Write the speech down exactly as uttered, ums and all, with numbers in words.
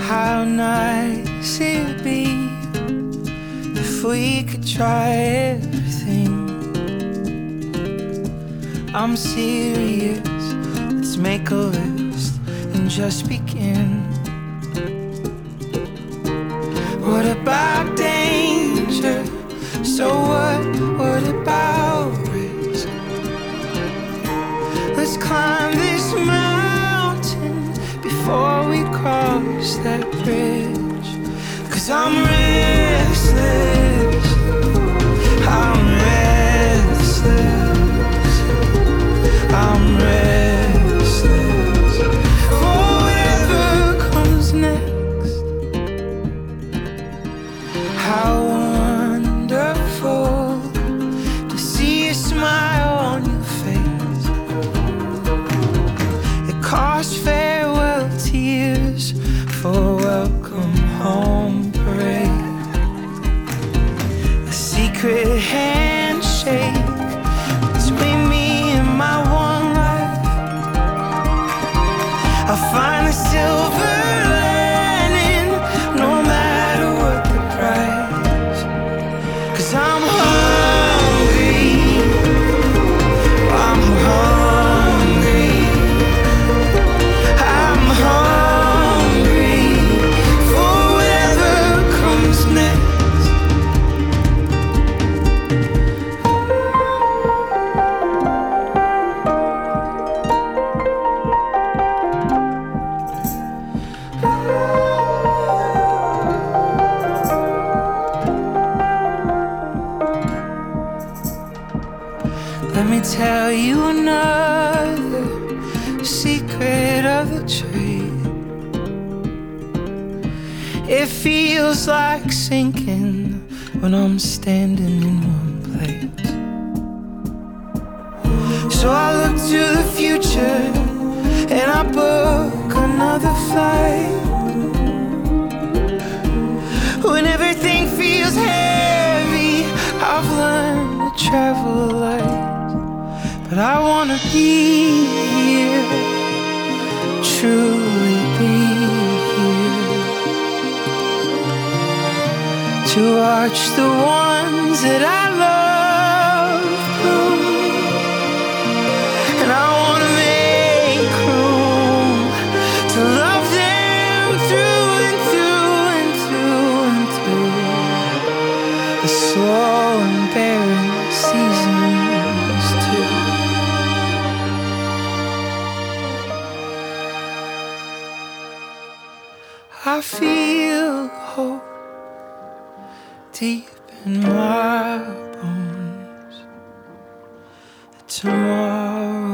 How nice it'd be if we could try everything. I'm serious, let's make a list and just begin. What about danger? So what? What about risk? Let's climb this mountain before we cross that bridge. 'Cause I'm restless, I'm restless, I'm restless for whatever comes next. How wonderful to see a smile on your face. It cost farewell tears for a welcome home parade. A secret handshake between me and my one life. I'll find the silver lining no matter what the price. 'Cause I'm hungry, I'm hungry, I'm hungry for whatever comes next. Let me tell you another secret of the tree. It feels like sinking when I'm standing in one place. So I look to the future and I book another flight. When everything feels heavy, I've learned to travel light. But I wanna be here, truly be here, to watch the ones that I love bloom. And I wanna make room to love them through and through and through and through the slow and barren seasons too. I feel hope deep in my bones that tomorrow